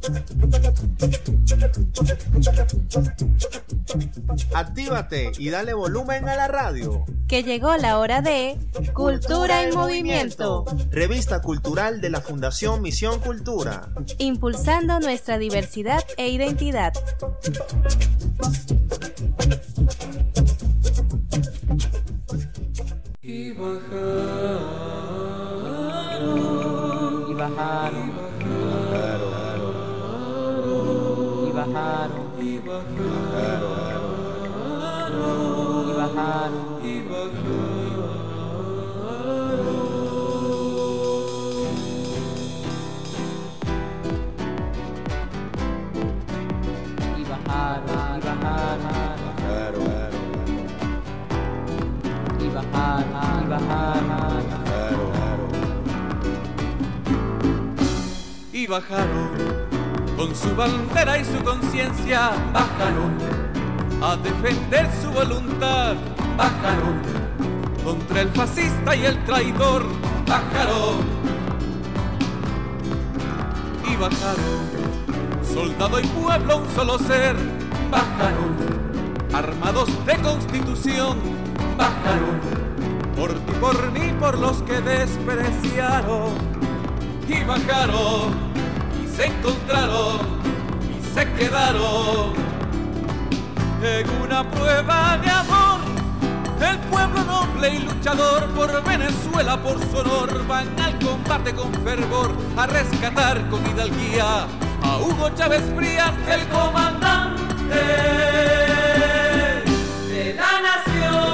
Actívate y dale volumen a la radio. Que llegó la hora de Cultura en Movimiento, revista cultural de la Fundación Misión Cultura, impulsando nuestra diversidad e identidad. Y bajaron, y bajaron, y bajaron, y bajaron, y bajaron, y y bajaron con su bandera y su conciencia, bajaron a defender su voluntad, bajaron contra el fascista y el traidor, bajaron y bajaron, soldado y pueblo un solo ser, bajaron armados de constitución, bajaron por ti, por mí, por los que despreciaron, y bajaron y se encontraron y se quedaron en una prueba de amor. El pueblo noble y luchador por Venezuela, por su honor, van al combate con fervor a rescatar con hidalguía a Hugo Chávez Frías, el comandante de la nación.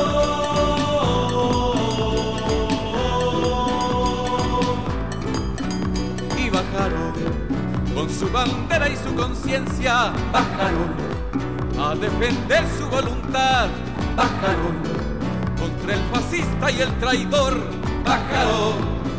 Y bajaron con su bandera y su conciencia, bajaron a defender su voluntad, bajaron contra el fascista y el traidor, bajaron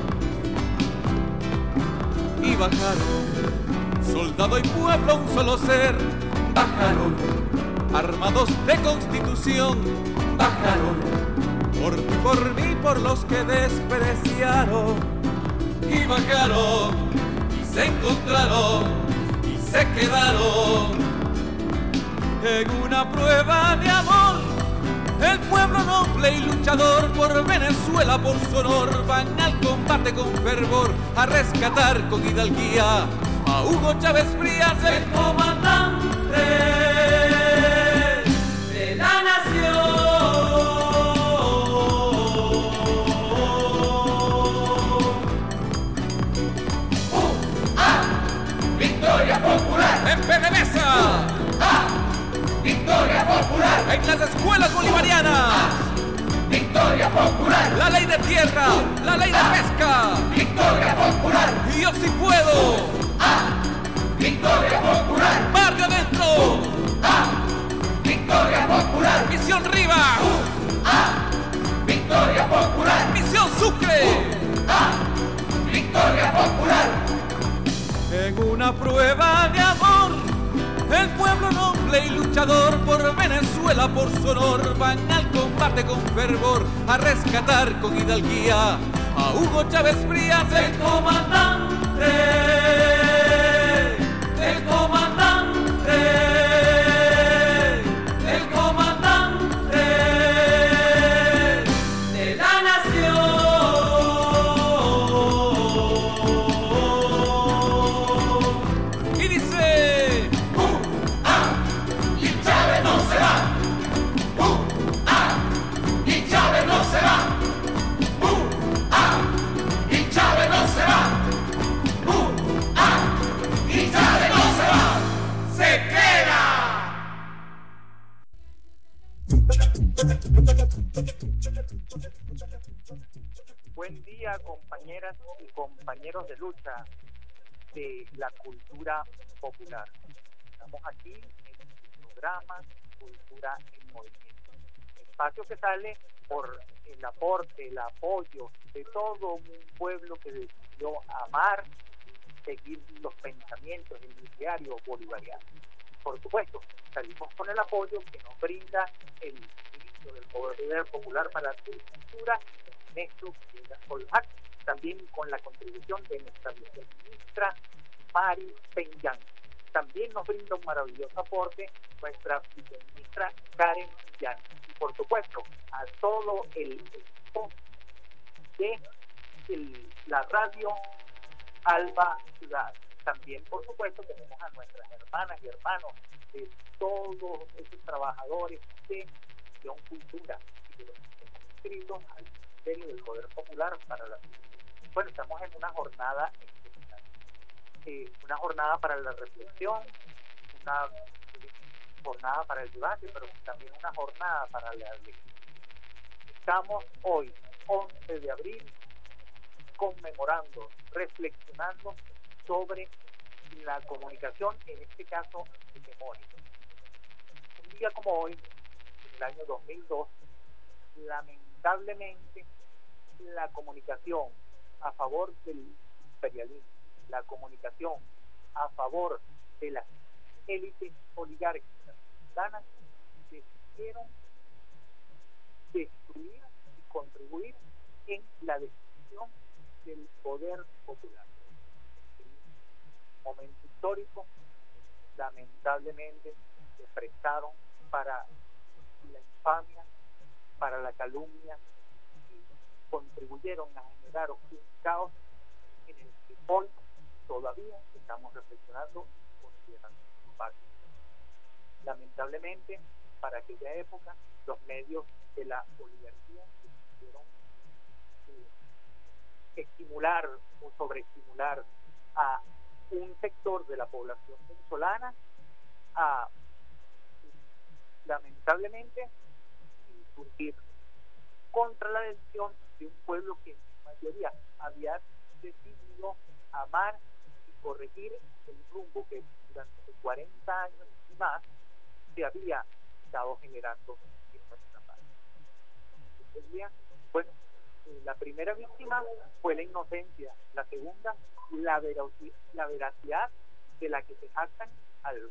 y bajaron, soldado y pueblo un solo ser, bajaron armados de constitución, bajaron por ti, por mí, por los que despreciaron, y bajaron y se encontraron y se quedaron en una prueba de amor. El pueblo noble y luchador por Venezuela, por su honor, van al combate con fervor a rescatar con hidalguía a Hugo Chávez Frías, el comandante de la nación. Victoria popular en PDVSA. Victoria popular en las escuelas bolivarianas. Victoria popular. La ley de tierra, la ley de pesca. Victoria popular. Y yo sí puedo. Victoria popular. Barrio adentro. Victoria popular. Misión Riva. Victoria popular. Misión Sucre. Victoria popular. En una prueba de amor, el pueblo noble y luchador por Venezuela, por su honor, van al combate con fervor a rescatar con hidalguía a Hugo Chávez Frías, el comandante, el comandante, el comandante de la nación. Y dice: y Chávez no se va. Y Chávez no se va. Y Chávez no se va. Y Chávez no se va. Se queda. Buen día, compañeras y compañeros de lucha de la cultura popular. Estamos aquí en el programa Cultura en Movimiento, espacio que sale por el aporte, el apoyo de todo un pueblo que decidió amar y seguir los pensamientos del ideario bolivariano. Por supuesto, salimos con el apoyo que nos brinda el ministro del Poder Popular para la Cultura, Ernesto Villegas Olhac, también con la contribución de nuestra viceministra Mari Peñán. También nos brinda un maravilloso aporte nuestra viceministra Karen Peñán. Y por supuesto, a todo el equipo de la radio Alba Ciudad. También, por supuesto, tenemos a nuestras hermanas y hermanos de todos esos trabajadores de Misión Cultura y de los que están inscritos al Ministerio del Poder Popular para la... Bueno, estamos en una jornada especial, una jornada para la reflexión, una jornada para el debate, pero también una jornada para la lectura. Estamos hoy, 11 de abril, conmemorando, reflexionando sobre la comunicación, en este caso hegemónica. Un día como hoy, en el año 2002, lamentablemente la comunicación a favor del imperialismo, la comunicación a favor de las élites oligárquicas mexicanas decidieron destruir y contribuir en la destrucción del poder popular. Momento histórico, lamentablemente se prestaron para la infamia, para la calumnia y contribuyeron a generar un caos en el que hoy todavía estamos reflexionando considerando su impacto. Lamentablemente, para aquella época, los medios de la oligarquía quisieron estimular o sobreestimular a un sector de la población venezolana a, lamentablemente, insurgir contra la decisión de un pueblo que en su mayoría había decidido amar y corregir el rumbo que durante 40 años y más se había estado generando en nuestra patria. Bueno, la primera víctima fue la inocencia, la segunda, la veracidad de la que se jactan algunos.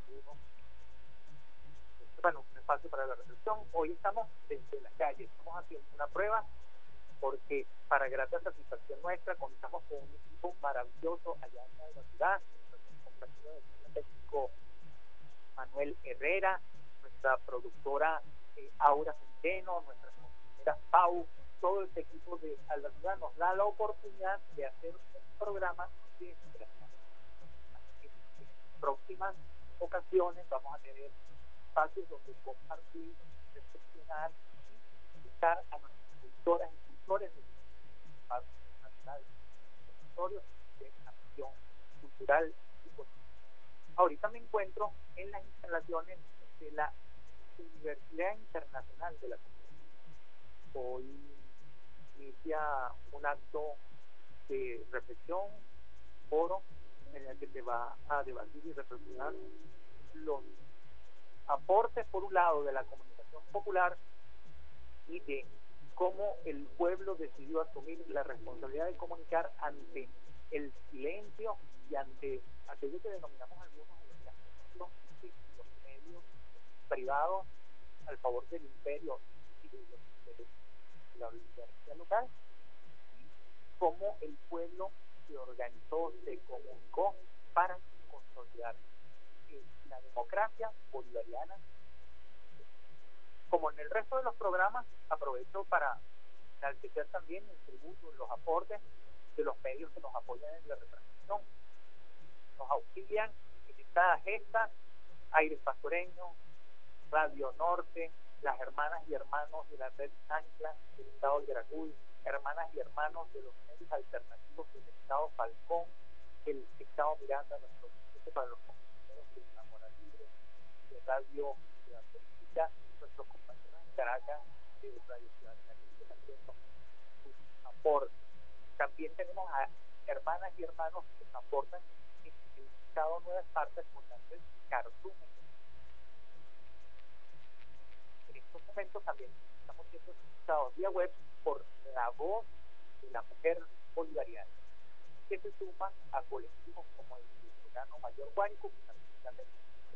Bueno, un espacio para la reflexión. Hoy estamos desde la calle, estamos haciendo una prueba porque para grata satisfacción nuestra contamos con un equipo maravilloso allá en la ciudad, nuestro compañero de técnico Manuel Herrera, nuestra productora Aura Centeno, nuestra compañera Pau. Todo este equipo de Alba Ciudad nos da la oportunidad de hacer un programa de inspiración. En próximas ocasiones vamos a tener espacios donde compartir, reflexionar y invitar a nuestras cultoras y cultores de espacios nacionales, territorios de acción cultural y política. Ahorita me encuentro en las instalaciones de la Universidad Internacional de la Comunidad. Hoy inicia un acto de reflexión, foro, en el que se va a debatir y reflexionar los aportes, por un lado, de la comunicación popular y de cómo el pueblo decidió asumir la responsabilidad de comunicar ante el silencio y ante aquello que denominamos algunos los medios privados al favor del imperio y de los intereses de la oligarquía local, y cómo el pueblo se organizó, se comunicó para consolidar la democracia bolivariana. Como en el resto de los programas, aprovecho para enaltecer también el tributo, los aportes de los medios que nos apoyan en la retransmisión. Nos auxilian en esta gesta Aires Pastoreños, Radio Norte, las hermanas y hermanos de la red Ancla del Estado de Veracruz, hermanas y hermanos de los medios alternativos del Estado Falcón, el Estado Miranda, nuestro para los compañeros de Zamora Libre, de Radio Ciudad Política, nuestros compañeros en Caracas, de Radio Ciudad de haciendo sus aportes. También tenemos a hermanas y hermanos que nos aportan en el Estado Nueva Esparta, importante Cartún. En estos momentos también estamos siendo escuchados vía web por la voz de la mujer bolivariana, que se suman a colectivos como el Venezolano Mayor Guárico, que también.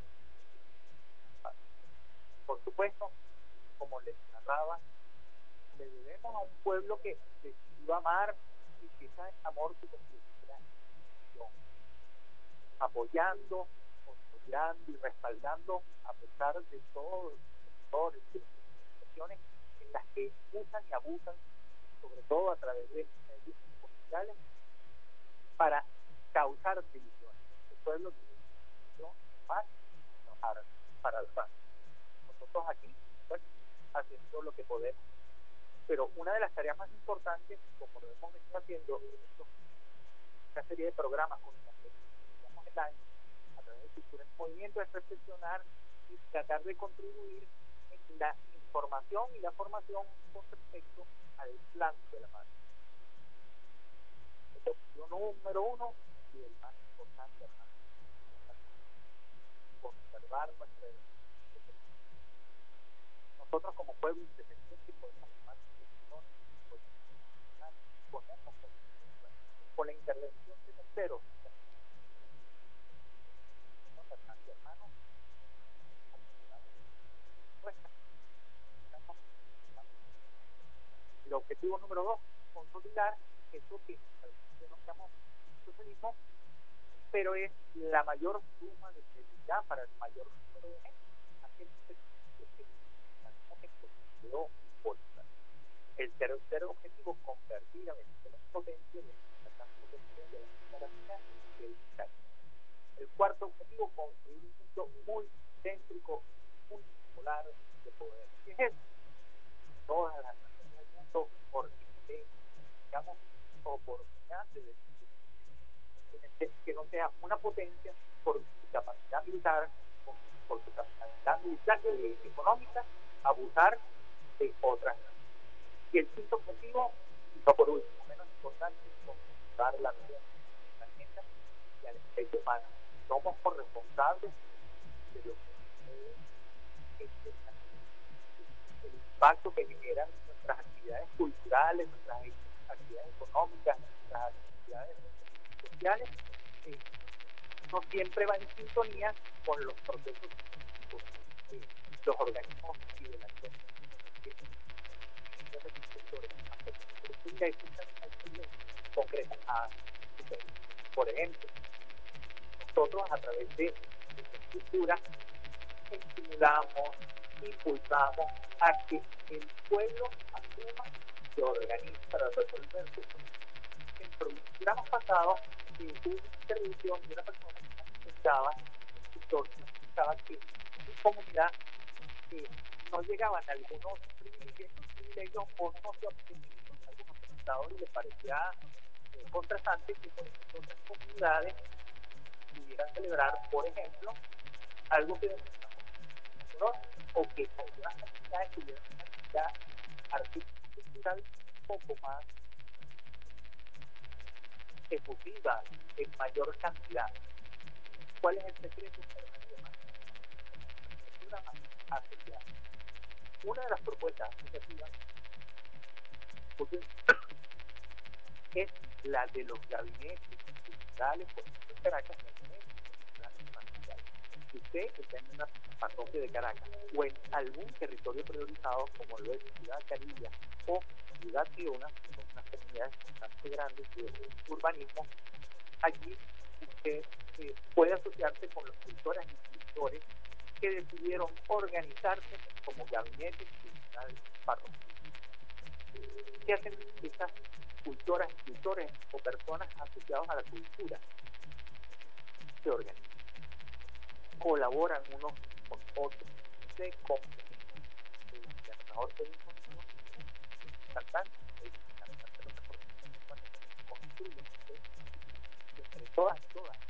Por supuesto, como les narraba, le debemos a un pueblo que decidió amar y que ese amor se convirtiera en acción. apoyando, consolidando y respaldando a pesar de todos los sectores y las situaciones en las que usan y abusan, sobre todo a través de medios sociales, para causar divisiones. Eso es lo que yo más enojar para el país. Nosotros aquí, bueno, haciendo lo que podemos. Pero una de las tareas más importantes, como lo hemos venido haciendo, una serie de programas con los que iniciamos el año a través de Cultura en Movimiento, es reflexionar y tratar de contribuir en la información y la formación con respecto al plan de la madre. El objetivo número uno y el más importante, además, conservar nuestra identidad. Nosotros como pueblo independiente podemos tomar decisiones, podemos con la intervención de terceros, hermanos, el objetivo número 2, consolidar eso que nos llamamos socialismo, pero es la mayor suma de seguridad para el mayor número de gente. El tercer objetivo, convertir a Venezuela en potencia de la potencia de la democracia y el Estado. El cuarto objetivo, construir un mundo muy céntrico, muy polar de poder. ¿Qué es eso? Todas las naciones del mundo, porque digamos, oportunidad de decir que no sea una potencia por su capacidad militar, por su capacidad militar y económica, abusar de otras naciones. Y el quinto objetivo, no por último, menos importante, es conquistar la vida de la agenda y al especie humano. Somos corresponsables de lo que el impacto que generan nuestras actividades culturales, nuestras actividades económicas, nuestras actividades sociales, no siempre van en sintonía con los procesos de los organismos y de la acción. Concretas. Por ejemplo, nosotros a través de esta estructura estimulamos, impulsamos a que el pueblo asuma, se organice para resolver sus problemas. En programas pasados hubo una intervención de una persona que necesitaba que en su comunidad no llegaban algunos privilegios o no se obtenían algunos resultados y les parecía contrastante que por ejemplo otras comunidades pudieran celebrar, por ejemplo, algo que nosotros, o que algunas comunidades tuvieran una actividad artística cultural un poco más efusiva, en mayor cantidad. ¿Cuál es el secreto? Una de las propuestas asociativas es la de los gabinetes culturales, por ejemplo, en Caracas, si usted está en una parroquia de Caracas o en algún territorio priorizado como lo es Ciudad Carilla o Ciudad Piona, que son unas comunidades bastante grandes de urbanismo, allí usted puede asociarse con los cultores y escritores que decidieron organizarse como gabinetes culturales parroquiales. ¿Qué hacen estas cultoras, escritores o personas asociados a la cultura? Se organizan, colaboran unos con otros, se complementan. El gobernador de los cantantes, construyen entre todas.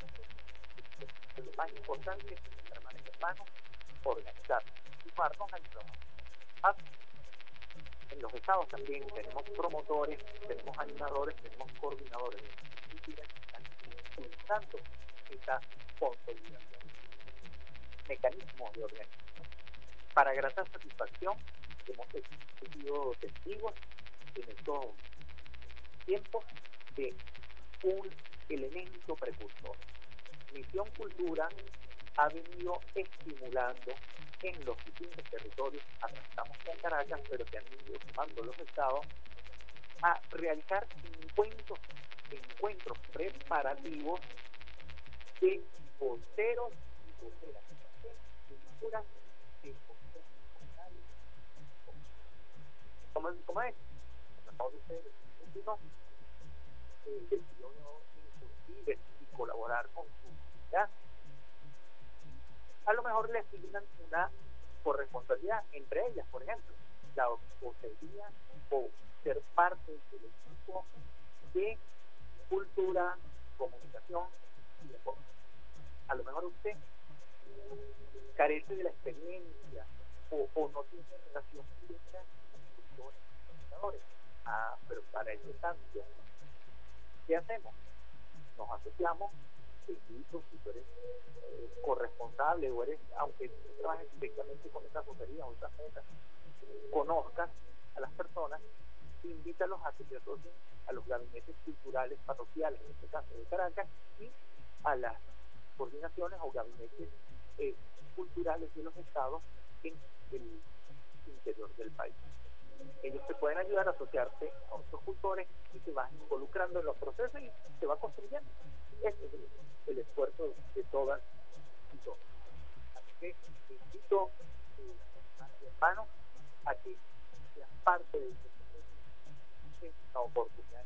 Lo más importante es, hermanos y hermanos, organizar, sumarnos al trabajo. En los estados también tenemos promotores, tenemos animadores, tenemos coordinadores que están impulsando esta consolidación, mecanismos de organización. Para grata satisfacción, hemos sido testigos en estos tiempos de un elemento precursor. Misión Cultura ha venido estimulando en los distintos territorios, arrancamos con Caracas, pero que han ido tomando los estados, a realizar encuentros preparativos de voceros y voceras de culturas de voceros comunales. ¿Cómo es? Acabo de ser uno decidió incurrir y colaborar con su comunidad. A lo mejor le asignan una corresponsabilidad, entre ellas, por ejemplo, la vocería o ser parte del equipo de cultura, comunicación y deporte. A lo mejor usted carece de la experiencia o no tiene relación directa con los comunicadores. Pero para ese cambio, ¿qué hacemos? Nos asociamos, te invito, si tú eres corresponsable o eres, aunque no trabajes directamente con esas vocerías o esas metas, conozcas a las personas, invítalos a que se asocien a los gabinetes culturales parroquiales, en este caso de Caracas, y a las coordinaciones o gabinetes culturales de los estados en el interior del país. Ellos te pueden ayudar a asociarte a otros cultores y te vas involucrando en los procesos y se va construyendo. Ese es el esfuerzo de todas y todos. Así que te invito a mi hermano a que seas parte de esta oportunidad.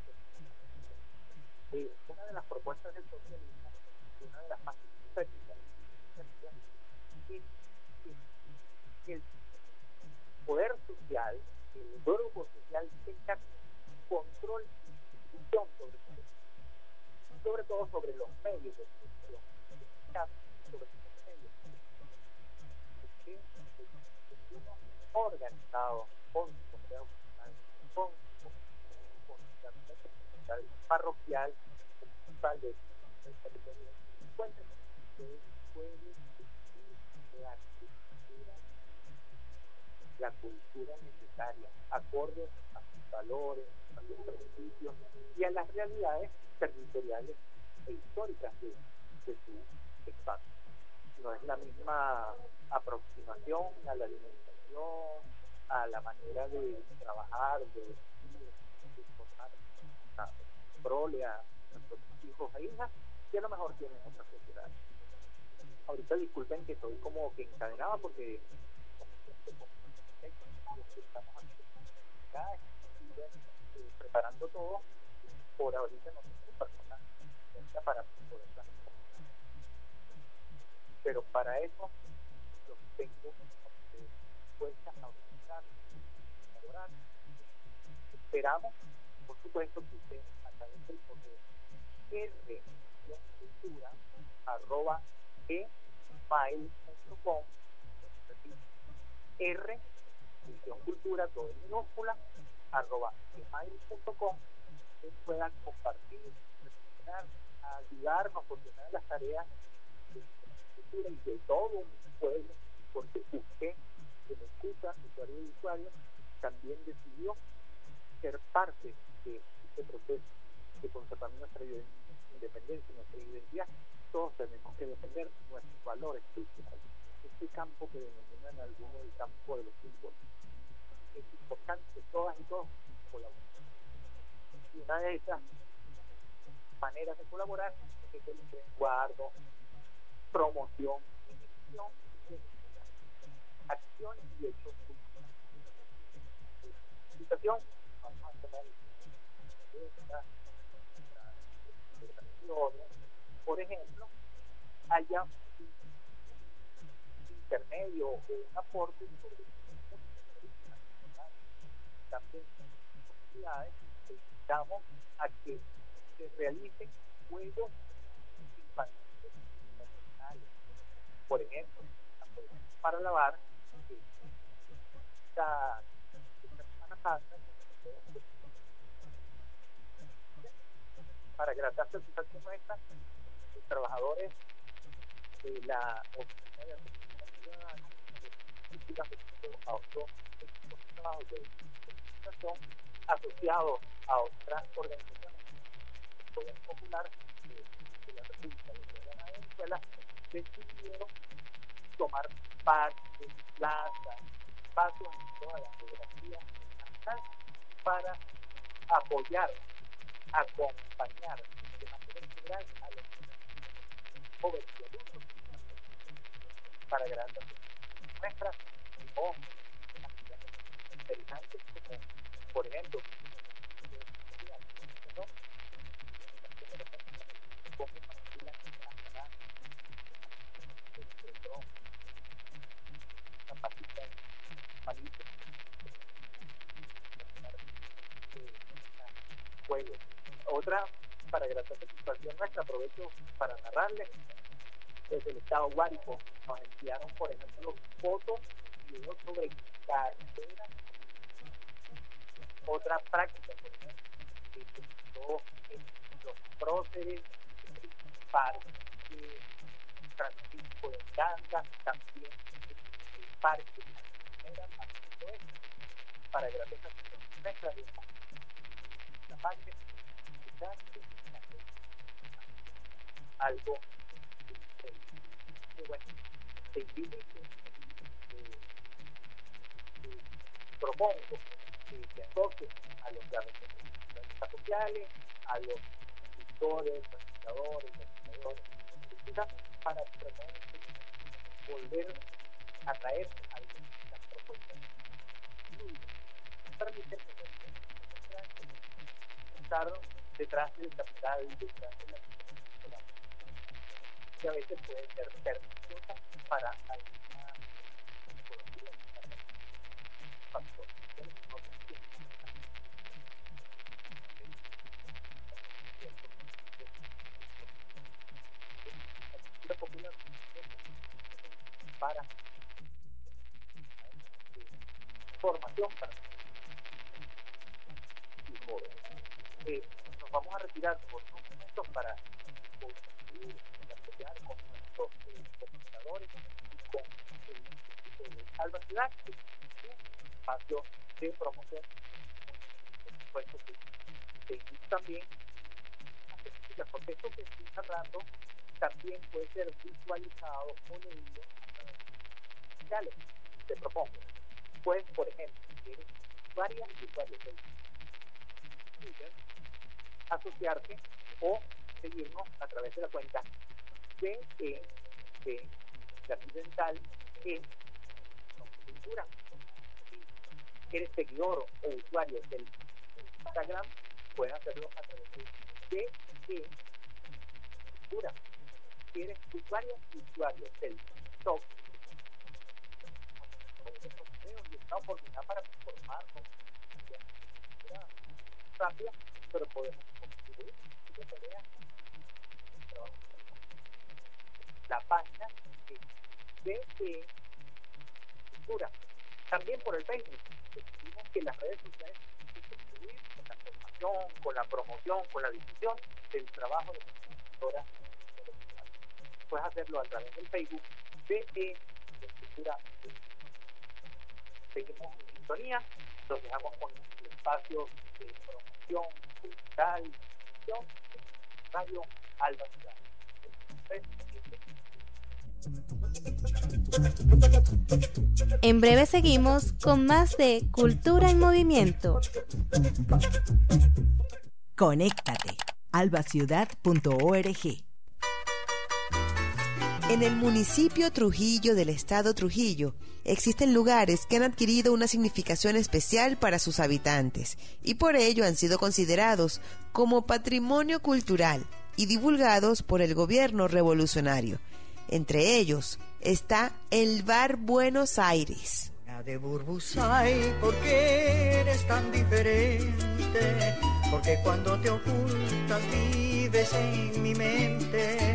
Una de las propuestas del socialismo, una de las más prácticas, es que el poder social, el grupo social tenga control y sobre todo sobre los medios de expresión, sobre los medios de expresión, organizado con la parroquial, municipal del territorio, encuentren que puede existir la cultura necesaria, acorde a sus valores, a sus principios y a las realidades territoriales e históricas de su espacio. No es la misma aproximación a la alimentación, a la manera de trabajar, de formar a prole a nuestros hijos e hijas, que a lo mejor tienen otras sociedades. Ahorita disculpen que estoy como que encadenada porque estamos acá preparando todo. Por ahorita no tengo personal para poder hacer. Pero para eso los tengo dispuestas a organizar, a colaborar. Esperamos, por supuesto, que usted a través del correo r@gmail.com r@cultura todo en minúscula @gmail.com pueda compartir, reflexionar, ayudarnos porque una de las tareas de cultura y de todo un pueblo, porque usted que me escucha, usuario y usuario, también decidió ser parte de este proceso de conservar nuestra independencia, nuestra identidad. Todos tenemos que defender nuestros valores culturales. Este campo que denominan algunos el campo de los símbolos. Es importante que todas y todos colaboren. Y una de esas maneras de colaborar es el resguardo, promoción y gestión de acciones y hechos culturales. Situación, vamos a tener por ejemplo, haya un intermedio o un aporte sobre también sociedades que invitamos a que se realicen juegos infantiles nacionales. Por ejemplo, para lavar esta Semana Santa, para que la tasa de satisfacción nuestra, los trabajadores de la oficina de atención ciudadana, a otros trabajos de administración asociados a otras organizaciones del Poder Popular de la República de Venezuela, decidieron tomar parte, plaza, espacios en toda la geografía nacional para apoyar, acompañar de manera integral a los jóvenes y adultos para grandes muestras o actividades interesantes como, por ejemplo, juegos. Otra, para gran satisfacción nuestra, aprovecho para narrarles, desde el estado Guárico nos enviaron, por ejemplo, fotos y videos sobre carreras. Otra práctica, por ejemplo, que se usó en los próceres, parques, Francisco de Ganga, también el parque, para gran satisfacción nuestra, la parte algo bueno, te invito propongo que se asocie a los organizaciones sociales, a los escritores, presentadores, para volver a traer algunas propuestas. Permiten estar detrás del capital, detrás de la que a veces puede ser perniciosa para alguna factor. La popular para formación para y jóvenes. Nos vamos a retirar por unos momentos para asociar con nuestros comunicadores y con el Alba Ciudad, que es un espacio de promoción. Por supuesto que te invito también a que sigas, porque esto que estoy narrando también puede ser visualizado o leído a través de redes sociales. Te propongo, puedes, por ejemplo, tienes varios usuarios de Twitter, asociarte o seguirnos a través de la cuenta de Jardín Dental en Cultura. Si eres seguidor o usuario del Instagram, puedes hacerlo a través de Cultura. Si eres usuario del TikTok, y es una oportunidad para informarnos rápida, pero podemos contribuir de manera la página de Cultura. También por el Facebook. Decimos que las redes sociales tienen que contribuir con la formación, con la promoción, con la difusión del trabajo de las profesoras. Puedes hacerlo a través del Facebook de Cultura. Seguimos en sintonía, nos dejamos con el espacio de promoción cultural, Radio Alba Ciudad. En breve seguimos con más de Cultura en Movimiento. Conéctate, albaciudad.org. En el municipio Trujillo del estado Trujillo existen lugares que han adquirido una significación especial para sus habitantes y por ello han sido considerados como patrimonio cultural y divulgados por el gobierno revolucionario. Entre ellos está el Bar Buenos Aires. De Burbusay, ¿por qué eres tan diferente? Porque cuando te ocultas vives en mi mente.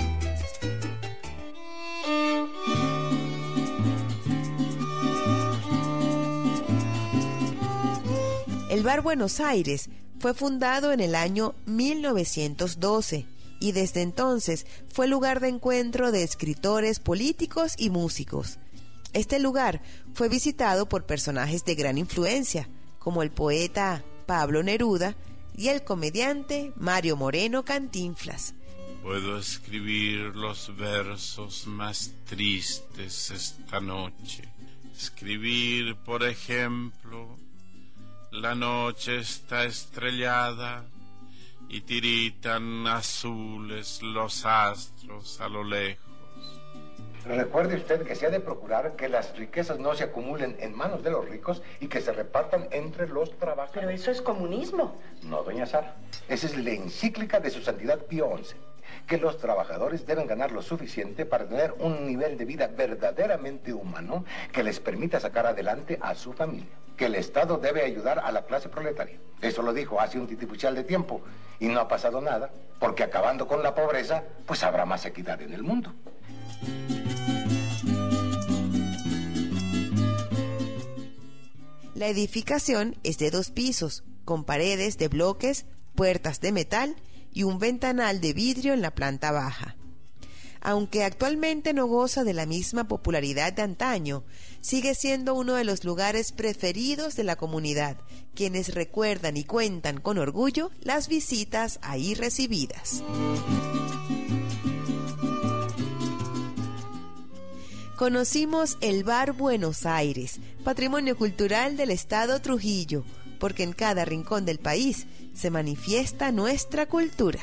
El Bar Buenos Aires fue fundado en el año 1912 y desde entonces fue lugar de encuentro de escritores, políticos y músicos. Este lugar fue visitado por personajes de gran influencia, como el poeta Pablo Neruda y el comediante Mario Moreno Cantinflas. Puedo escribir los versos más tristes esta noche. Escribir, por ejemplo, la noche está estrellada y tiritan azules los astros a lo lejos. Recuerde usted que se ha de procurar que las riquezas no se acumulen en manos de los ricos y que se repartan entre los trabajadores. Pero eso es comunismo. No, doña Sara. Esa es la encíclica de su santidad Pío XI, que los trabajadores deben ganar lo suficiente para tener un nivel de vida verdaderamente humano que les permita sacar adelante a su familia. Que el Estado debe ayudar a la clase proletaria. Eso lo dijo hace un titipuchal de tiempo y no ha pasado nada, porque acabando con la pobreza, pues habrá más equidad en el mundo. La edificación es de 2 pisos, con paredes de bloques, puertas de metal y un ventanal de vidrio en la planta baja. Aunque actualmente no goza de la misma popularidad de antaño, sigue siendo uno de los lugares preferidos de la comunidad, quienes recuerdan y cuentan con orgullo las visitas ahí recibidas. Conocimos el Bar Buenos Aires, patrimonio cultural del estado Trujillo, porque en cada rincón del país se manifiesta nuestra cultura.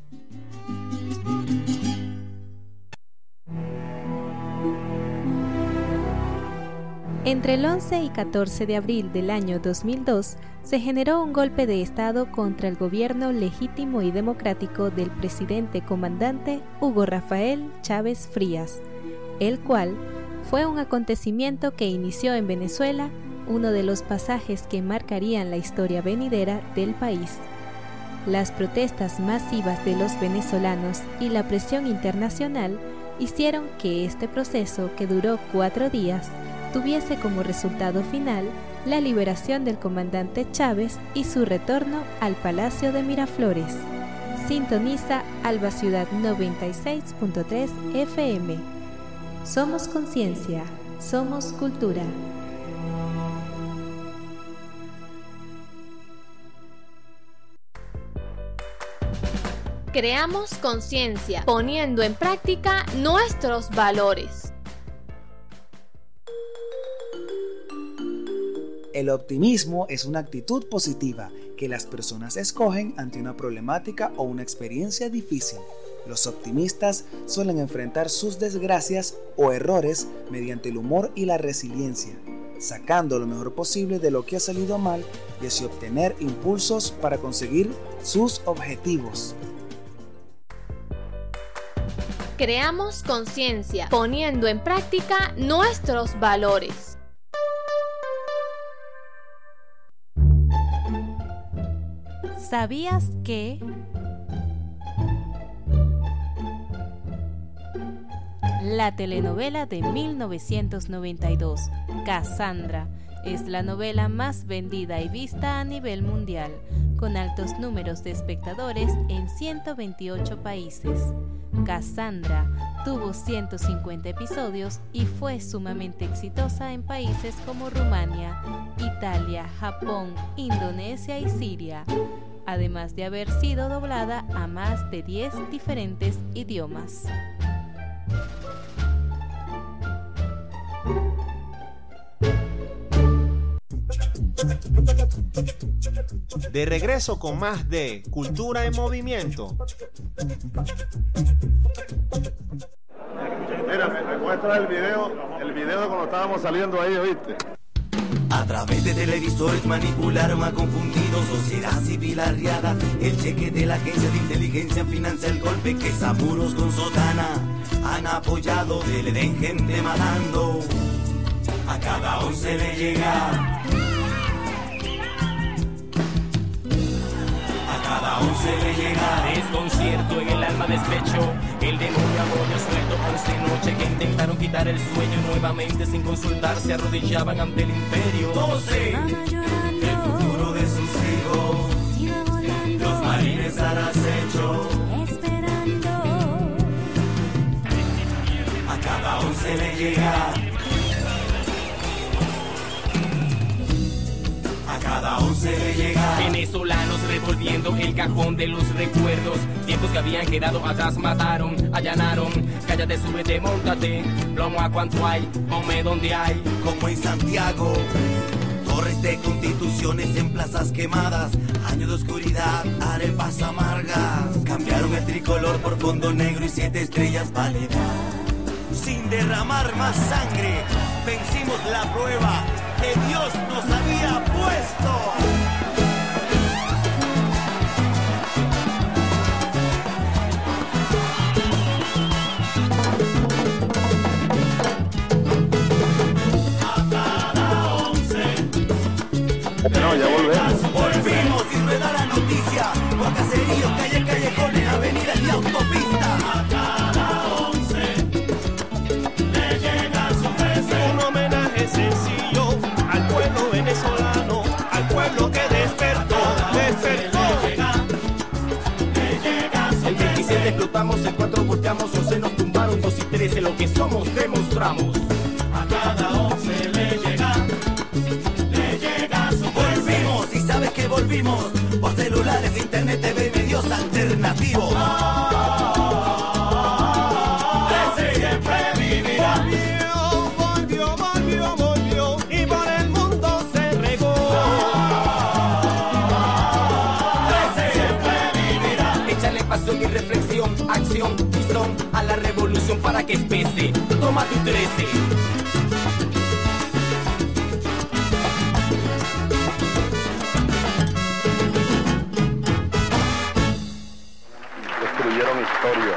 Entre el 11 y 14 de abril del año 2002 se generó un golpe de Estado contra el gobierno legítimo y democrático del presidente comandante Hugo Rafael Chávez Frías, el cual fue un acontecimiento que inició en Venezuela uno de los pasajes que marcarían la historia venidera del país. Las protestas masivas de los venezolanos y la presión internacional hicieron que este proceso, que duró 4 días, tuviese como resultado final la liberación del comandante Chávez y su retorno al Palacio de Miraflores. Sintoniza Alba Ciudad 96.3 FM. Somos conciencia, somos cultura. Creamos conciencia, poniendo en práctica nuestros valores. El optimismo es una actitud positiva que las personas escogen ante una problemática o una experiencia difícil. Los optimistas suelen enfrentar sus desgracias o errores mediante el humor y la resiliencia, sacando lo mejor posible de lo que ha salido mal y así obtener impulsos para conseguir sus objetivos. Creamos conciencia, poniendo en práctica nuestros valores. ¿Sabías que? La telenovela de 1992, Cassandra, es la novela más vendida y vista a nivel mundial, con altos números de espectadores en 128 países. Cassandra tuvo 150 episodios y fue sumamente exitosa en países como Rumania, Italia, Japón, Indonesia y Siria, además de haber sido doblada a más de 10 diferentes idiomas. De regreso con más de Cultura en Movimiento. Mira, me muestra el video de cuando estábamos saliendo ahí, ¿oíste? A través de televisores manipularon a confundidos, sociedad civil arriada. El cheque de la agencia de inteligencia financia el golpe que Zamuros con Sotana han apoyado. Le den gente matando, a cada 11 le llega. Cada 11 le llega. Desconcierto en el alma, despecho. El demonio agonio suelto 11 noches que intentaron quitar el sueño. Nuevamente sin consultar se arrodillaban ante el imperio. 12. El futuro de sus hijos. Los marines al acecho. Esperando. A cada 11 le llega. A cada 11 le llega. Venezolanos revolviendo el cajón de los recuerdos. Tiempos que habían quedado atrás mataron, allanaron. Cállate, súbete, móntate. Plomo a cuanto hay, ponme donde hay. Como en Santiago, torres de constituciones en plazas quemadas, años de oscuridad, arepas amargas. Cambiaron el tricolor por fondo negro y 7 estrellas pálidas. Sin derramar más sangre, vencimos la prueba que Dios nos había puesto. No, ya volvemos. Volvimos y rueda la noticia. Por caseríos, calles, callejones, avenidas y autopistas. A cada 11 le llega su beso. Un homenaje sencillo al pueblo venezolano, al pueblo que despertó. Le llega su El 27 explotamos, el 4 volteamos, 11 nos tumbaron, 2 y 13 lo que somos demostramos. A cada 11 le llega su volvimos y sabes que volvimos por celulares, internet, TV y medios alternativos. Ese siempre vivirá. Volvió y por el mundo se regó. Ese siempre vivirá. Échale pasión y reflexión, acción y son a la revolución para que espese. Toma tu 13. Destruyeron historia.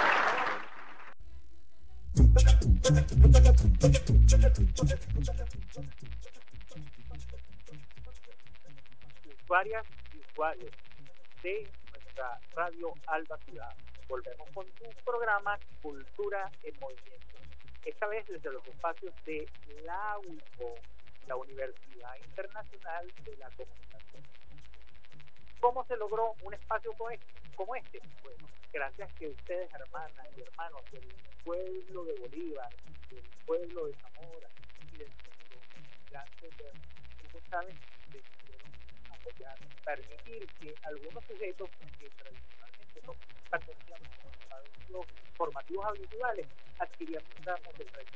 Usuarias y usuarios de nuestra radio Alba Ciudad. Volvemos con tu programa Cultura en Movimiento. Esta vez desde los espacios de la UICO, la Universidad Internacional de la Comunicación. ¿Cómo se logró un espacio como este? Bueno, gracias que ustedes, hermanas y hermanos del pueblo de Bolívar, del pueblo de Zamora y del mundo, gracias de ustedes saben, decidieron apoyar, permitir que algunos sujetos que tradicionalmente no pertenecían a los espacios formativos audiovisuales adquirían damos del resto.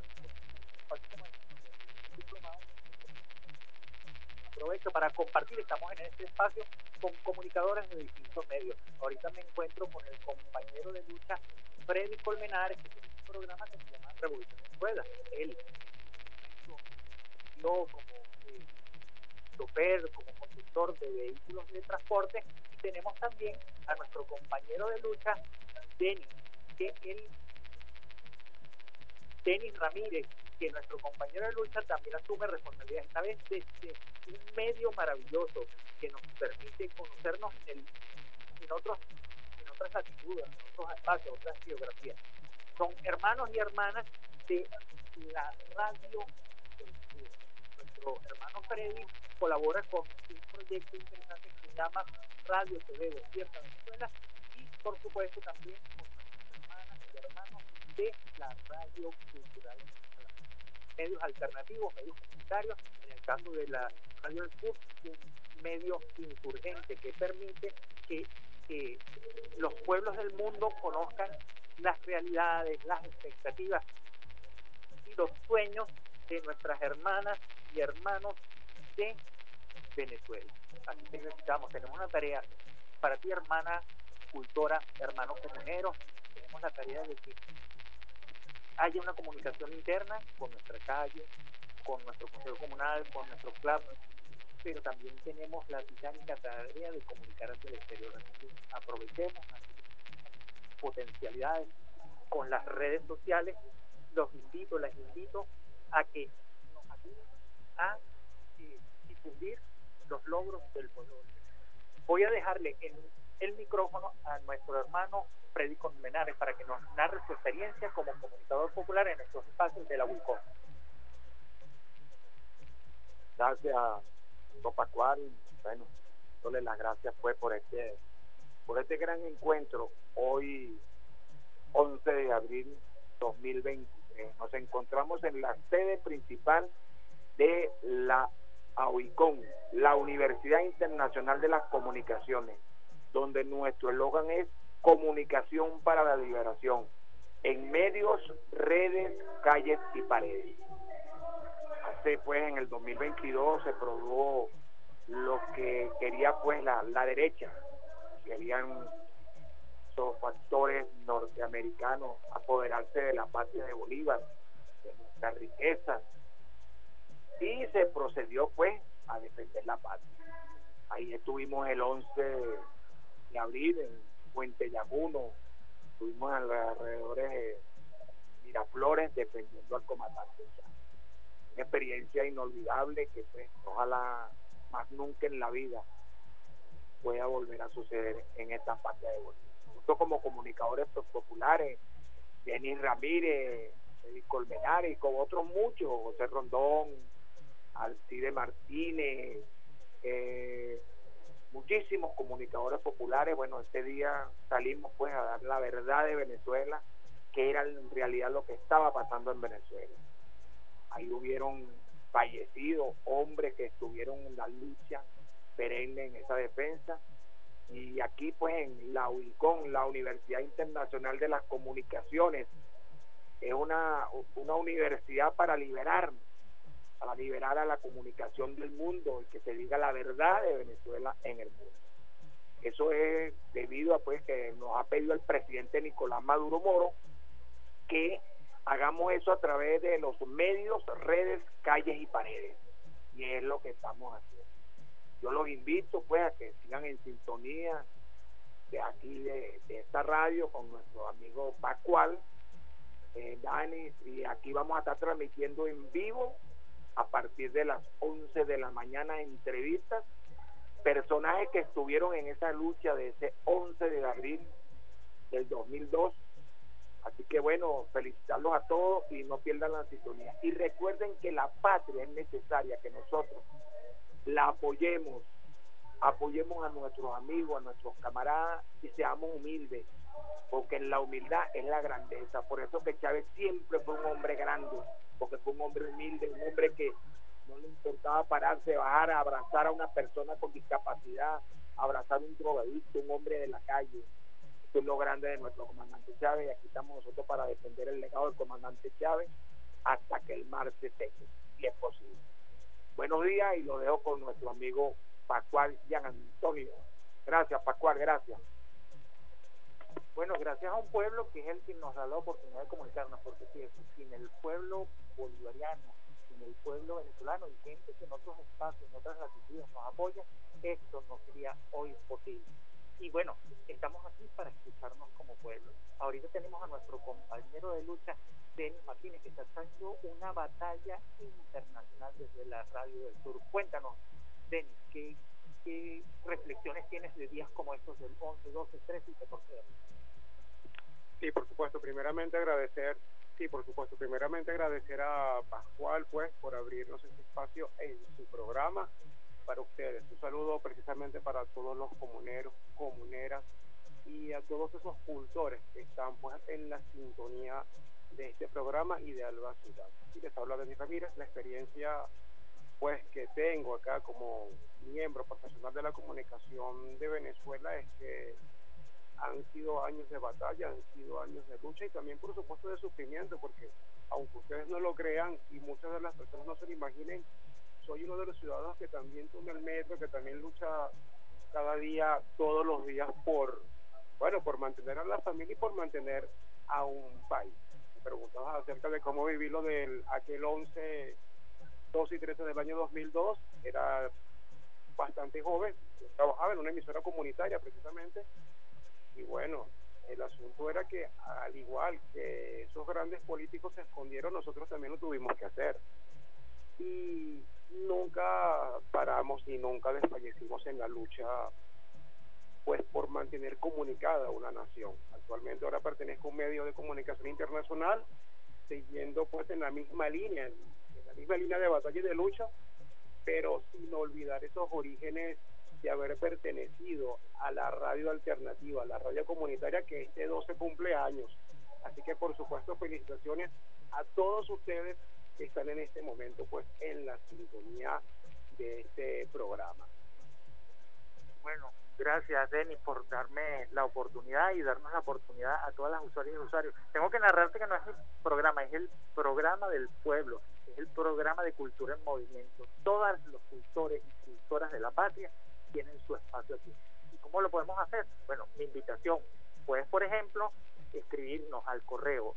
Aprovecho para compartir, estamos en este espacio con comunicadores de distintos medios. Ahorita me encuentro con el compañero de lucha Freddy Colmenares, que tiene un programa que se llama Revolución en Ruedas. Él, yo como chofer, como conductor de vehículos de transporte, y tenemos también a nuestro compañero de lucha, Denis Ramírez, que nuestro compañero de lucha también asume responsabilidad, esta vez desde un medio maravilloso que nos permite conocernos en otras latitudes, en otros espacios, otras geografías. Son hermanos y hermanas de la radio del sur. Nuestro hermano Freddy colabora con un proyecto interesante que se llama Radio TV Despierta Venezuela y por supuesto también con nuestras hermanas y hermanos de la radio cultural, medios alternativos, medios comunitarios, en el caso de la Radio del Sur, un medio insurgente que permite que los pueblos del mundo conozcan las realidades, las expectativas y los sueños de nuestras hermanas y hermanos de Venezuela. Así que necesitamos, tenemos una tarea para ti, hermana cultora, hermanos comuneros, tenemos la tarea de que haya una comunicación interna con nuestra calle, con nuestro consejo comunal, con nuestro club, pero también tenemos la titánica tarea de comunicar hacia el exterior. Así que aprovechemos las potencialidades con las redes sociales. Las invito a que nos ayuden a difundir los logros del pueblo. Voy a dejarle el micrófono a nuestro hermano Freddy Colmenares para que nos narre su experiencia como comunicador popular en estos espacios de la UICO. Gracias, don Pascual. Bueno, darle las gracias pues por este gran encuentro hoy 11 de abril 2023. Nos encontramos en la sede principal de la UICON, la Universidad Internacional de las Comunicaciones, donde nuestro eslogan es comunicación para la liberación, en medios, redes, calles y paredes. finalmente pues en el 2022 se produjo lo que quería pues la derecha. Querían esos factores norteamericanos apoderarse de la patria de Bolívar, de nuestra riqueza, y se procedió pues a defender la patria. Ahí estuvimos el 11 de abril en Puente Llaguno, estuvimos alrededores de Miraflores defendiendo al comandante Chávez. Una experiencia inolvidable que pues ojalá más nunca en la vida pueda volver a suceder en esta patria de Bolívar. Nosotros como comunicadores populares, Denis Ramírez, Edith Colmenares y con otros muchos, José Rondón, Alcide Martínez, muchísimos comunicadores populares, bueno, este día salimos pues a dar la verdad de Venezuela, que era en realidad lo que estaba pasando en Venezuela. Ahí hubieron fallecidos, hombres que estuvieron en la lucha perenne en esa defensa, y aquí pues en la UICON, la Universidad Internacional de las Comunicaciones, es una universidad para liberar a la comunicación del mundo y que se diga la verdad de Venezuela en el mundo. Eso es debido a pues que nos ha pedido el presidente Nicolás Maduro Moro que hagamos eso a través de los medios, redes, calles y paredes, y es lo que estamos haciendo. Yo los invito pues a que sigan en sintonía de aquí de esta radio con nuestro amigo Pascual, Dani, y aquí vamos a estar transmitiendo en vivo a partir de las 11 de la mañana entrevistas, personajes que estuvieron en esa lucha de ese 11 de abril del 2002. Así que bueno, felicitarlos a todos y no pierdan la sintonía. Y recuerden que la patria es necesaria, que nosotros la apoyemos a nuestros amigos, a nuestros camaradas, y seamos humildes, porque en la humildad es la grandeza. Por eso que Chávez siempre fue un hombre grande, porque fue un hombre humilde, un hombre que no le importaba pararse, bajar, a abrazar a una persona con discapacidad, abrazar a un drogadicto, un hombre de la calle. Esto es lo grande de nuestro comandante Chávez, y aquí estamos nosotros para defender el legado del comandante Chávez hasta que el mar se seque, si es posible. Buenos días, y lo dejo con nuestro amigo Pascual Gian Antonio. Gracias, Pascual, gracias. Bueno, gracias a un pueblo que es el que nos da la oportunidad de comunicarnos, porque sin el pueblo bolivariano, sin el pueblo venezolano y gente que en otros espacios, en otras latitudes nos apoya, esto no sería hoy posible. Y bueno, estamos aquí para escucharnos como pueblo. Ahorita tenemos a nuestro compañero de lucha, Denis Martínez, que está haciendo una batalla internacional desde la Radio del Sur. Cuéntanos, Denis, ¿qué reflexiones tienes de días como estos del 11, 12, 13 y 14 de abril? Sí, por supuesto, primeramente agradecer a Pascual pues por abrirnos este espacio en su programa para ustedes. Un saludo precisamente para todos los comuneros, comuneras y a todos esos cultores que están pues en la sintonía de este programa y de Alba Ciudad. Y les habla Denis Ramírez. La experiencia pues que tengo acá como miembro profesional de la comunicación de Venezuela es que han sido años de batalla, han sido años de lucha y también por supuesto de sufrimiento, porque aunque ustedes no lo crean y muchas de las personas no se lo imaginen, soy uno de los ciudadanos que también toma el metro, que también lucha cada día, todos los días por mantener a la familia y por mantener a un país. Me preguntabas acerca de cómo viví lo del aquel 11, 12 y 13 del año 2002, era bastante joven, yo trabajaba en una emisora comunitaria precisamente, y bueno, el asunto era que al igual que esos grandes políticos se escondieron, nosotros también lo tuvimos que hacer. Y nunca paramos y nunca desfallecimos en la lucha pues por mantener comunicada una nación. Actualmente ahora pertenezco a un medio de comunicación internacional, siguiendo pues en la misma línea de batalla y de lucha, pero sin olvidar esos orígenes de haber pertenecido a la radio alternativa, a la radio comunitaria, que este 12 cumple años. Así que por supuesto felicitaciones a todos ustedes que están en este momento pues en la sintonía de este programa. Bueno, Gracias, Denis, por darme la oportunidad y darnos la oportunidad a todas las usuarias y usuarios. Tengo que narrarte que no es el programa, es el programa del pueblo, es el programa de cultura en movimiento. Todos los cultores y cultoras de la patria tienen su espacio aquí. ¿Y cómo lo podemos hacer? Bueno, mi invitación, puedes, por ejemplo, escribirnos al correo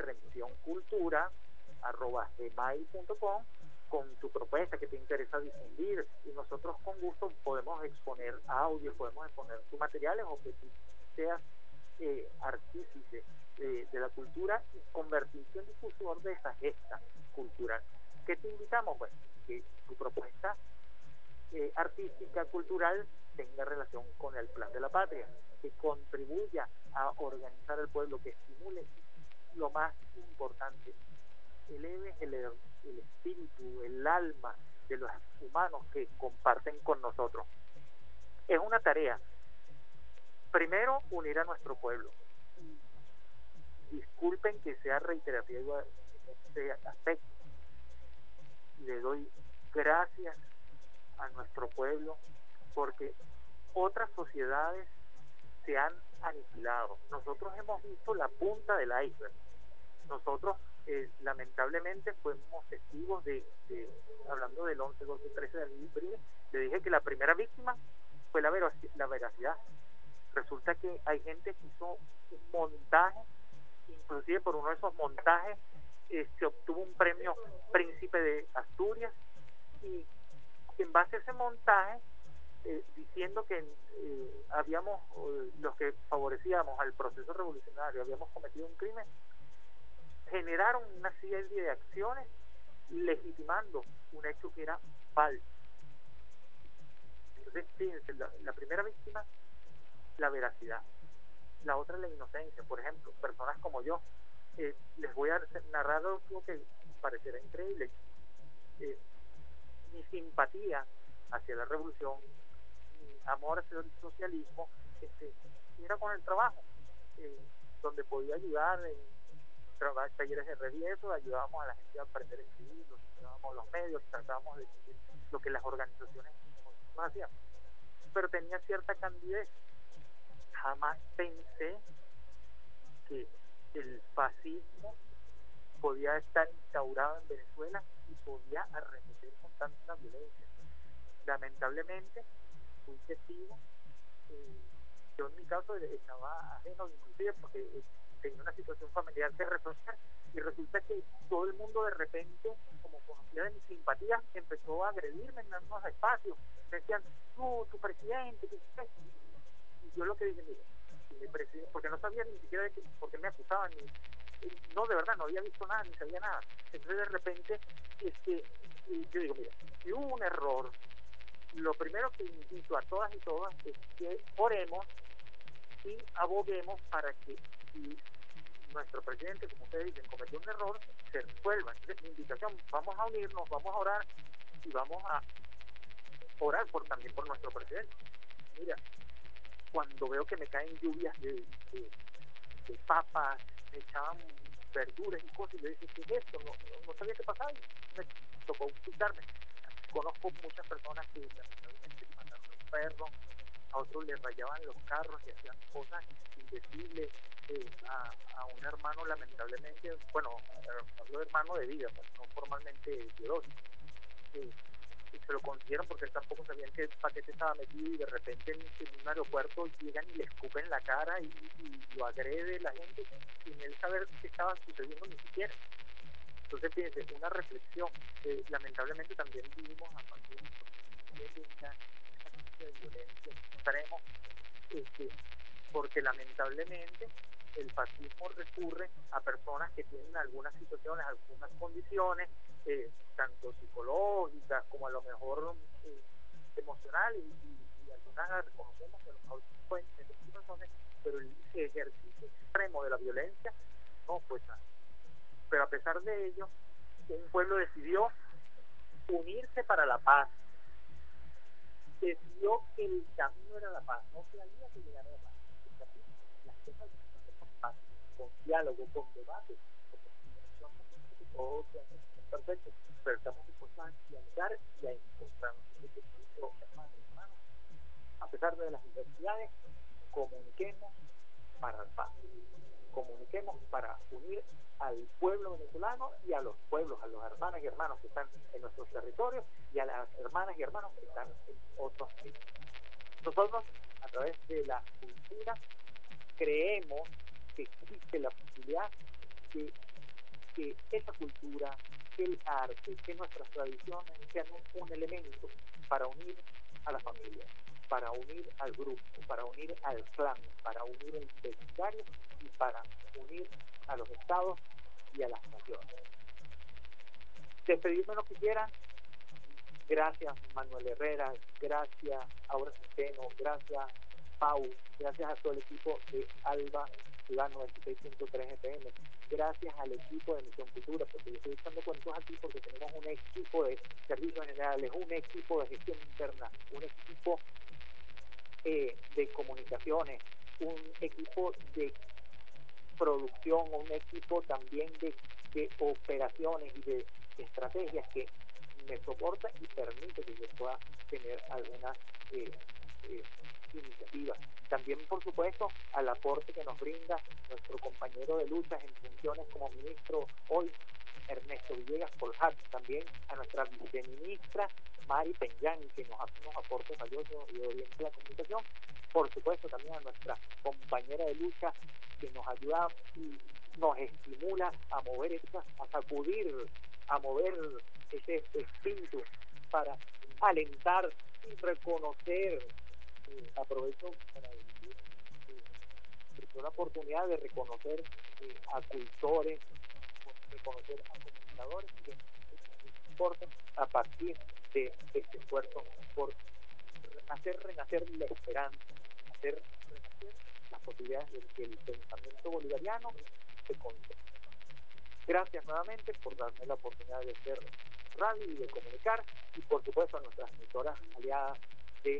rmisioncultura@gmail.com con tu propuesta que te interesa difundir, y nosotros con gusto podemos exponer audios, podemos exponer tus materiales, o que tú seas artífice de la cultura y convertirte en difusor de esa gesta cultural. ¿Qué te invitamos? Pues que tu propuesta artística, cultural, tenga relación con el plan de la patria, que contribuya a organizar el pueblo, que estimule, lo más importante, eleve el espíritu, el alma de los humanos que comparten con nosotros. Es una tarea, primero, unir a nuestro pueblo. Disculpen que sea reiterativo en este aspecto. Le doy gracias a nuestro pueblo porque otras sociedades se han aniquilado. Nosotros hemos visto la punta del iceberg. Nosotros lamentablemente fuimos testigos de hablando del 11, 12, 13 de abril, le dije que la primera víctima fue la veracidad. Resulta que hay gente que hizo un montaje, inclusive por uno de esos montajes se obtuvo un premio Príncipe de Asturias, y en base a ese montaje, diciendo que habíamos, los que favorecíamos al proceso revolucionario, habíamos cometido un crimen, generaron una serie de acciones legitimando un hecho que era falso. Entonces, fíjense, la primera víctima, la veracidad. La otra, la inocencia. Por ejemplo, personas como yo, les voy a narrar algo que parecerá increíble. Mi simpatía hacia la revolución, mi amor hacia el socialismo, era con el trabajo, donde podía ayudar en talleres de revieso, ayudábamos a la gente a aprender a escribir, ayudábamos los medios, tratábamos de decir lo que las organizaciones no hacían, pero tenía cierta candidez. Jamás pensé que el fascismo podía estar instaurado en Venezuela y podía arremeter con tanta violencia. Lamentablemente fui testigo. Yo en mi caso estaba ajeno, inclusive porque tenía una situación familiar que resolver, y resulta que todo el mundo de repente, como conocía de mis simpatías, empezó a agredirme en algunos espacios. Me decían, tu presidente, ¿qué es? Y yo lo que dije, mire, mi presidente, porque no sabía ni siquiera por qué me acusaban, no, de verdad, no había visto nada, ni sabía nada. Entonces de repente, yo digo, mira, si hubo un error, lo primero que invito a todas y todas es que oremos y aboguemos para que, si nuestro presidente, como ustedes dicen, cometió un error, se resuelva. Entonces, mi invitación, vamos a unirnos, vamos a orar, y vamos a orar también por nuestro presidente. Mira, cuando veo que me caen lluvias de papas, me echaban verduras y cosas, y yo dije, ¿qué es esto? No sabía qué pasaba, y me tocó explicarme. Conozco muchas personas que lamentablemente mataron a los perros, a otros les rayaban los carros y hacían cosas indecibles. A un hermano, lamentablemente, bueno, hablo de hermano de vida, pues, no formalmente biológico, y se lo consiguieron porque él tampoco sabía en qué paquete estaba metido, y de repente en un aeropuerto llegan y le escupen la cara y lo agrede la gente sin él saber qué estaba sucediendo ni siquiera. Entonces, fíjense, una reflexión. Lamentablemente también vivimos a partir de esta de violencia extremo, porque lamentablemente el fascismo recurre a personas que tienen algunas situaciones, algunas condiciones, tanto psicológicas como a lo mejor emocionales, y algunas reconocemos que a lo mejor pueden tener situaciones, pero el ejercicio extremo de la violencia no fue nada. Pero a pesar de ello, un pueblo decidió unirse para la paz, decidió que el camino era la paz, no que había que llegar a la paz. Las cosas con paz, con diálogo, con debate, todo es perfecto, pero estamos dispuestos a dialogar y a encontrarnos. A pesar pesar de las diversidades, comuniquemos para la paz. Comuniquemos para unir al pueblo venezolano y a los pueblos, a los hermanos y hermanos que están en nuestros territorios y a las hermanas y hermanos que están en otros países. Nosotros, a través de la cultura, creemos que existe la posibilidad de que esa cultura, que el arte, que nuestras tradiciones sean un elemento para unir a la familia, para unir al grupo, para unir al clan, para unir al vecindario y para unir a los estados y a las naciones. Despedirme lo que quieran. Gracias Manuel Herrera, gracias Aura Centeno, gracias Pau, gracias a todo el equipo de Alba Ciudad 96.3 FM, gracias al equipo de Misión Cultura, porque yo estoy echando cuentos aquí porque tenemos un equipo de servicios generales, un equipo de gestión interna, un equipo de comunicaciones, un equipo de producción, un equipo también de operaciones y de estrategias que me soporta y permite que yo pueda tener algunas iniciativas. También, por supuesto, al aporte que nos brinda nuestro compañero de luchas en funciones como ministro hoy, Ernesto Villegas Colhat, también a nuestra viceministra Mari Peñán, que nos hace unos aportes valiosos y orienta la comunicación. Por supuesto, también a nuestra compañera de lucha que nos ayuda y nos estimula a mover a sacudir, a mover ese espíritu para alentar y reconocer. Aprovecho para decir que una oportunidad de reconocer a cultores, reconocer a comunicadores que importan a partir de este esfuerzo por hacer renacer la esperanza, hacer renacer las posibilidades de que el pensamiento bolivariano se conserve. Gracias nuevamente por darme la oportunidad de hacer radio y de comunicar, y por supuesto a nuestras emisoras aliadas de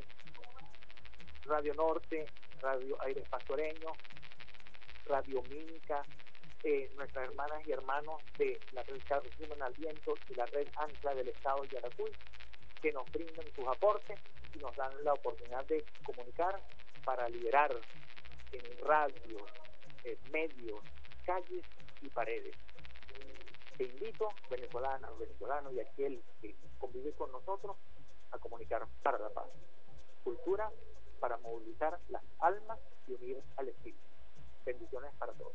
Radio Norte, Radio Aires Pastoreños, Radio Minca, nuestras hermanas y hermanos de la red Carmen al Viento y la red Ancla del Estado de Yaracuy, que nos brindan sus aportes y nos dan la oportunidad de comunicar para liberar en radio, medios, calles y paredes. Te invito, venezolanas, venezolanos y aquel que convive con nosotros, a comunicar para la paz. Cultura para movilizar las almas y unir al espíritu. Bendiciones para todos.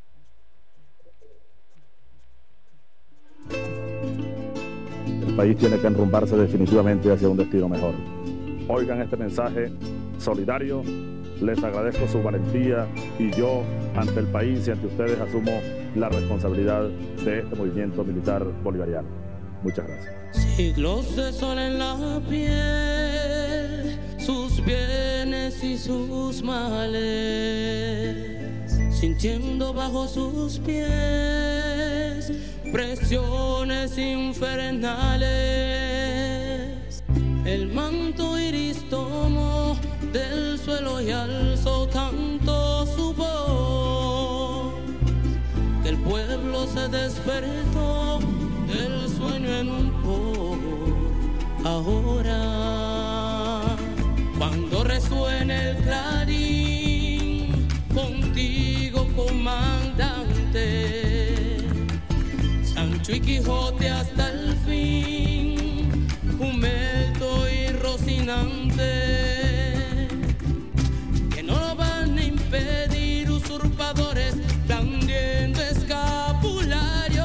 El país tiene que enrumbarse definitivamente hacia un destino mejor. Oigan este mensaje solidario. Les agradezco su valentía y yo, ante el país y ante ustedes, asumo la responsabilidad de este movimiento militar bolivariano. Muchas gracias. Siglos de sol en la piel, sus bienes y sus males, sintiendo bajo sus pies presiones infernales. El manto iris tomó del suelo y alzó tanto su voz que el pueblo se despertó del sueño en un poco. Ahora, cuando resuene el clarín, contigo comandante, Sancho y Quijote hasta el fin, Humberto y Rocinante, que no lo van a impedir usurpadores blandiendo escapularios.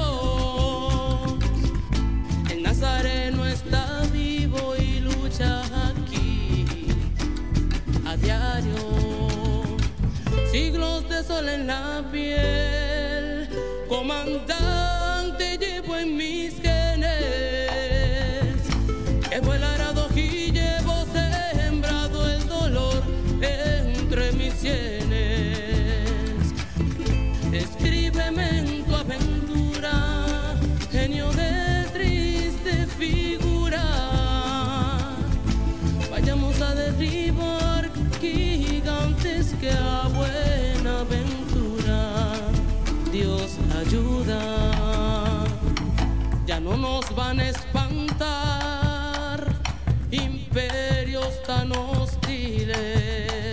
El Nazareno está vivo y lucha aquí a diario. Siglos de sol en la piel, comandante llevo en mis genes, que fue el arado y llevo sembrado el dolor entre mis sienes. Escríbeme en tu aventura, genio de triste figura, vayamos a derribar gigantes que a buena aventura Dios ayuda. Ya no nos van a espantar imperios tan hostiles.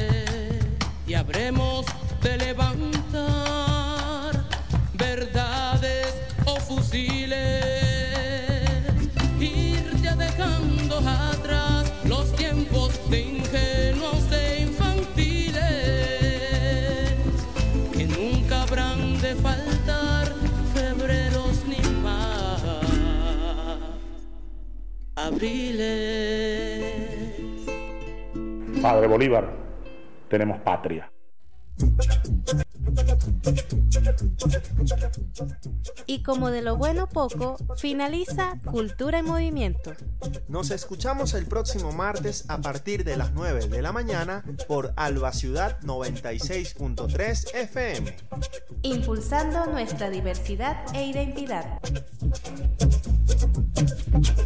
habremos de levantar verdades o fusiles, irte dejando atrás los tiempos de ingenuos e infantiles, que nunca habrán de faltar febreros ni más abriles. Padre Bolívar, tenemos patria. Y como de lo bueno poco, finaliza Cultura en Movimiento. Nos escuchamos el próximo martes a partir de las 9 de la mañana por Alba Ciudad 96.3 FM. Impulsando nuestra diversidad e identidad.